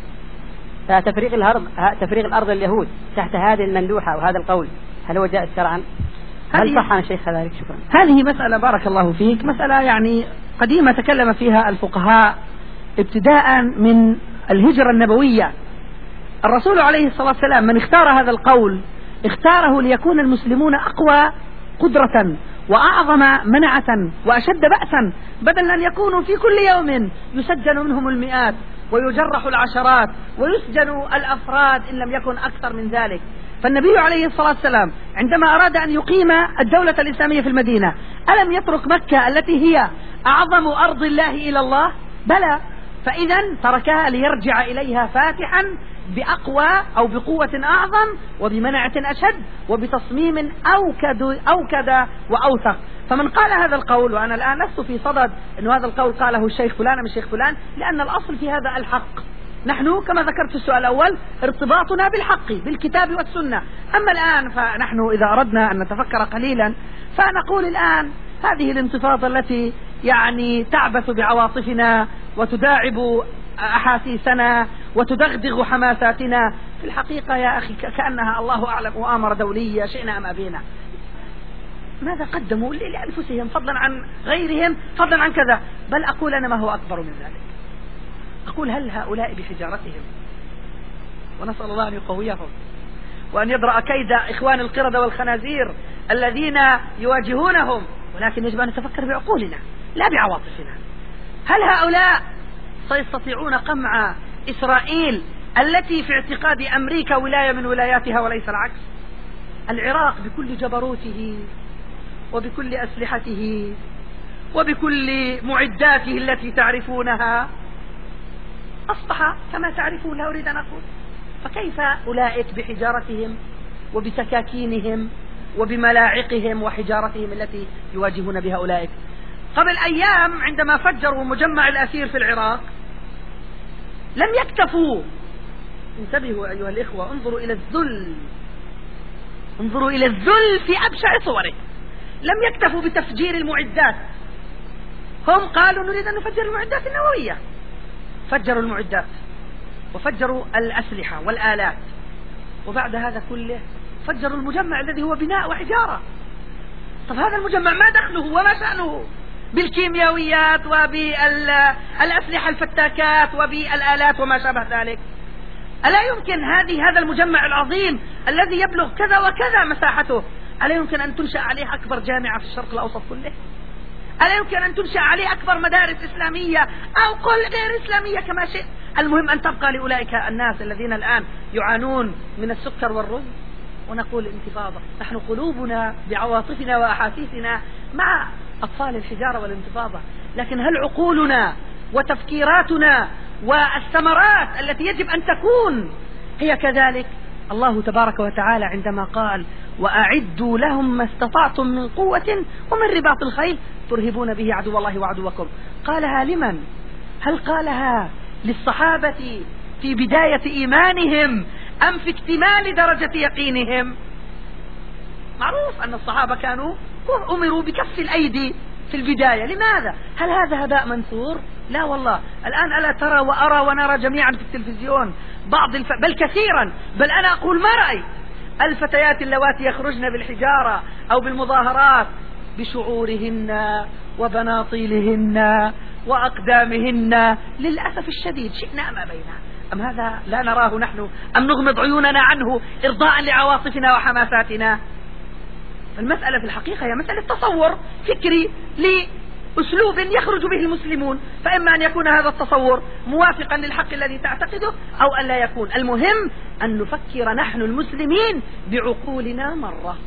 فتفريغ الأرض لليهود تحت هذه المندوحة وهذا القول هل هو جائز شرعا؟ هل صح عن الشيخ كذلك؟ شكرا. هذه مسألة بارك الله فيك، مسألة يعني قديمة تكلم فيها الفقهاء ابتداء من الهجرة النبوية. الرسول عليه الصلاة والسلام من اختار هذا القول اختاره ليكون المسلمون أقوى قدرة وأعظم منعة وأشد بأسا، بدل أن يكونوا في كل يوم يسجن منهم المئات ويجرح العشرات ويسجن الأفراد إن لم يكن أكثر من ذلك. فالنبي عليه الصلاة والسلام عندما أراد أن يقيم الدولة الإسلامية في المدينة ألم يترك مكة التي هي أعظم أرض الله إلى الله؟ بلى، فإذا تركها ليرجع إليها فاتحا بأقوى أو بقوة أعظم وبمنعة أشد وبتصميم أوكد وأوثق. فمن قال هذا القول، وأنا الآن لست في صدد أن هذا القول قاله الشيخ فلان من الشيخ فلان، لأن الأصل في هذا الحق. نحن كما ذكرت في السؤال الأول ارتباطنا بالحق بالكتاب والسنة. أما الآن فنحن إذا أردنا أن نتفكر قليلا فنقول الآن هذه الانتفاضة التي يعني تعبث بعواطفنا وتداعب أحاسيسنا وتدغدغ حماساتنا، في الحقيقة يا أخي كأنها الله أعلم مؤامرة دولية شئنا أم أبينا. ماذا قدموا لأنفسهم فضلا عن غيرهم فضلا عن كذا؟ بل أقول أنا ما هو أكبر من ذلك، أقول هل هؤلاء بحجارتهم، ونسأل الله أن يقويهم وأن يدرأ كيد إخوان القردة والخنازير الذين يواجهونهم، ولكن يجب أن نتفكر بعقولنا لا بعواطفنا. هل هؤلاء سيستطيعون قمع إسرائيل التي في اعتقاد أمريكا ولاية من ولاياتها وليس العكس؟ العراق بكل جبروته وبكل أسلحته وبكل معداته التي تعرفونها أصبح كما تعرفون، لا أريد أن أقول. فكيف أولئك بحجارتهم وبسكاكينهم وبملاعقهم وحجارتهم التي يواجهون بها أولئك؟ قبل أيام عندما فجروا مجمع الأسير في العراق لم يكتفوا، انتبهوا أيها الإخوة، انظروا إلى الذل، انظروا إلى الذل في أبشع صوره. لم يكتفوا بتفجير المعدات، هم قالوا نريد أن نفجر المعدات النووية، فجروا المعدات وفجروا الأسلحة والآلات، وبعد هذا كله فجروا المجمع الذي هو بناء وحجارة. طب هذا المجمع ما دخله وما شأنه بالكيميائيات وبالأسلحة الفتاكات وبالآلات وما شابه ذلك؟ ألا يمكن هذا المجمع العظيم الذي يبلغ كذا وكذا مساحته، ألا يمكن أن تنشأ عليه أكبر جامعة في الشرق الأوسط كله؟ ألا يمكن أن تنشأ عليه أكبر مدارس إسلامية أو قل غير إسلامية كما شئت؟ المهم أن تبقى لأولئك الناس الذين الآن يعانون من السكر والرز. ونقول الانتفاضة، نحن قلوبنا بعواطفنا وأحاسيسنا مع أطفال الحجارة والانتفاضة، لكن هل عقولنا وتفكيراتنا والثمرات التي يجب أن تكون هي كذلك؟ الله تبارك وتعالى عندما قال وأعدوا لهم ما استطعتم من قوة ومن رباط الخيل ترهبون به عدو الله وعدوكم، قالها لمن؟ هل قالها للصحابة في بداية إيمانهم أم في اكتمال درجة يقينهم؟ معروف أن الصحابة كانوا أمروا بكف الأيدي في البداية. لماذا؟ هل هذا هباء منثور؟ لا والله. الآن ألا ترى وأرى ونرى جميعا في التلفزيون بل كثيرا، بل أنا أقول ما رأيت الفتيات اللواتي يخرجن بالحجارة أو بالمظاهرات بشعورهن وبناطيلهن وأقدامهن. للأسف الشديد شئنا أم أبينا، أم هذا لا نراه نحن أم نغمض عيوننا عنه إرضاء لعواطفنا وحماساتنا؟ المسألة في الحقيقة هي مسألة تصور فكري لأسلوب يخرج به المسلمون، فإما أن يكون هذا التصور موافقا للحق الذي تعتقده أو أن لا يكون. المهم أن نفكر نحن المسلمين بعقولنا مرة،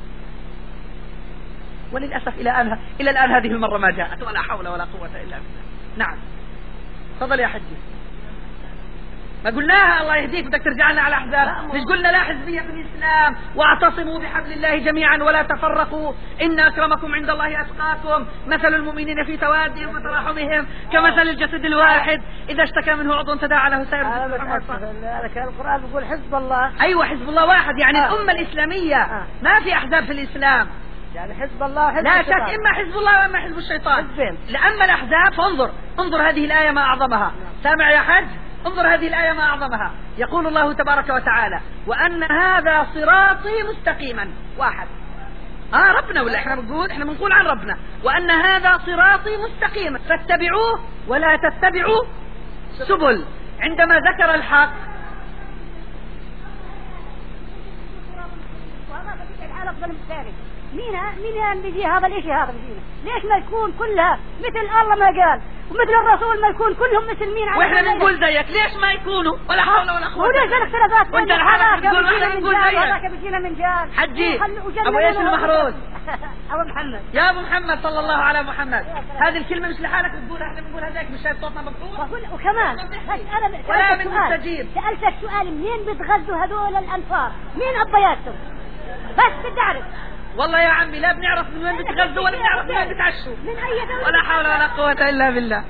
وللأسف إلى الآن هذه المرة ما جاءت، ولا حول ولا قوة إلا بالله. نعم تفضل يا حجي. ما قلناها الله يهديك بدك ترجع لنا على أحزاب؟ مش قلنا لا حزبية في الإسلام واعتصموا بحبل الله جميعا ولا تفرقوا إن أكرمكم عند الله أتقاكم مثل المؤمنين في توادهم وتراحمهم كمثل الجسد الواحد إذا اشتكى منه عضو تداعى له سائر الجسد. القرآن يقول حزب الله، أيوة حزب الله واحد، يعني الأمة الإسلامية ما في أحزاب في الإسلام، يعني حزب الله حزب لا شك إما حزب الله وإما حزب الشيطان. لأما الأحزاب فانظر هذه الآية ما أعظمها. سامع يا حج؟ انظر هذه الآية ما أعظمها. يقول الله تبارك وتعالى وأن هذا صراطي مستقيما واحد. ربنا ولا احنا بنقول عن ربنا وأن هذا صراطي مستقيما فاتبعوه ولا تتبعوا سبل. عندما ذكر الحق مين بيجي هذا الاشي هذا بيجينا؟ ليش ما يكون كلها مثل الله ما قال ومثل الرسول ما يكون كلهم مسلمين؟ واحنا بنقول زيك، ليش ما يكونوا؟ ولا حول ولا قوة. وليش الاختلافات؟ وانت الحالة بتقول واحنا بنقول زيك. هذاك بيجينا من جال حجي ابو ايش المحروس؟ ابو محمد. يا ابو محمد صلى الله على محمد. هذه الكلمة مش لحالك بتقولها، احنا بنقولها زيك، مش شايف صوتنا مقطوع؟ وكمان انا ولا من مستجيب. سألتك سؤال، منين بتغذوا هذول الانصار؟ مين ابياتهم؟ بس بدي اعرف. والله يا عمي لا بنعرف من وين بتغذوا ولا بنعرف من وين بتعشوا. من اي دولة؟ ولا حول ولا قوة الا بالله.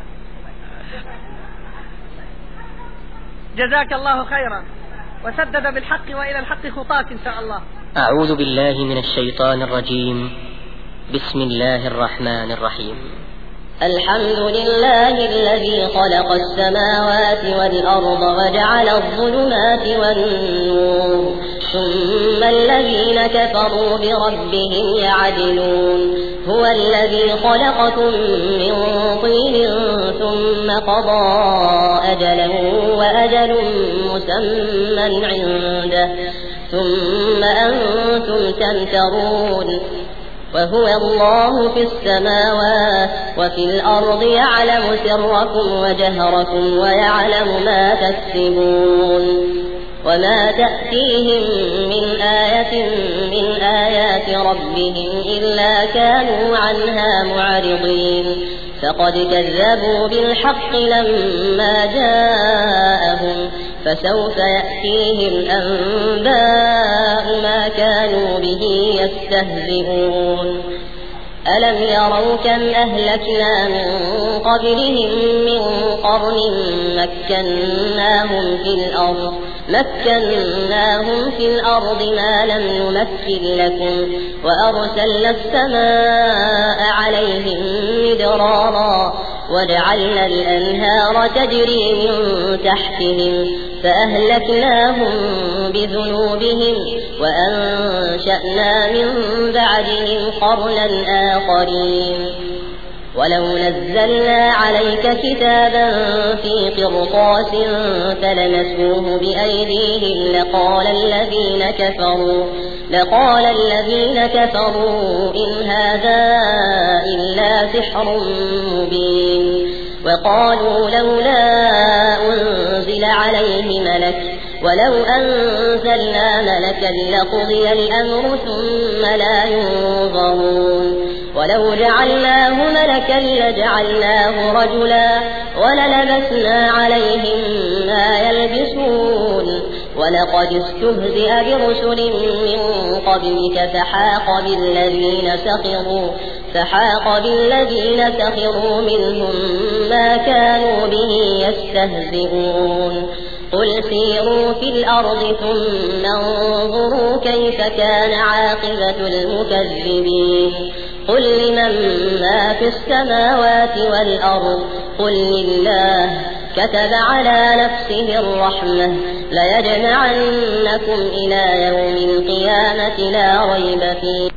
جزاك الله خيرا وسدد بالحق وإلى الحق خطاك إن شاء الله. أعوذ بالله من الشيطان الرجيم. بسم الله الرحمن الرحيم. الحمد لله الذي خلق السماوات والأرض وجعل الظلمات والنور ثم الذين كفروا بربهم يعدلون. هو الذي خلقكم من طين ثم قضى أجلا وأجل مسمى عنده ثم أنتم تمترون. وهو الله في السماوات وفي الأرض يعلم سركم وجهركم ويعلم ما تكسبون. وما تأتيهم من آية من آيات ربهم إلا كانوا عنها معرضين. فقد كذبوا بالحق لما جاءهم فسوف يأتيهم أنباء ما كانوا به يستهزئون. ألم يروا كم أهلكنا من قبلهم من قرن مكناهم في الأرض ما لم نمكن لكم وأرسلنا السماء عليهم مدرارا وجعلنا الأنهار تجري من تحتهم فأهلكناهم بذنوبهم وأنشأنا من بعدهم قرنا آخرين. ولو نزلنا عليك كتابا في قرطاس فلمسوه بأيديهم لقال الذين كفروا إن هذا إلا سحر مبين. وقالوا لولا أنزل عليه ملك ولو أنزلنا ملكا لقضي الأمر ثم لا ينظرون. ولو جعلناه ملكا لجعلناه رجلا وللبسنا عليهم ما يلبسون. ولقد استهزئ برسل من قبلك فحاق بالذين سخروا منهم ما كانوا به يستهزئون. قل سيروا في الأرض ثم انظروا كيف كان عاقبة المكذبين. قل لمن ما في السماوات والأرض قل لله كتب على نفسه الرحمة ليجمعنكم إلى يوم القيامة لا ريب فيه